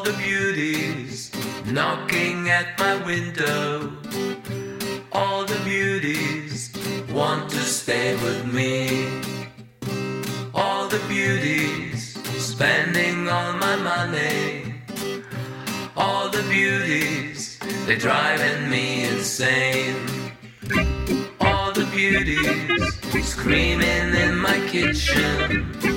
the beauties knocking at my window. All the beauties want to stay with me. All the beauties spending all my money. All the beauties, they're driving me insane. All the beauties screaming in my kitchen.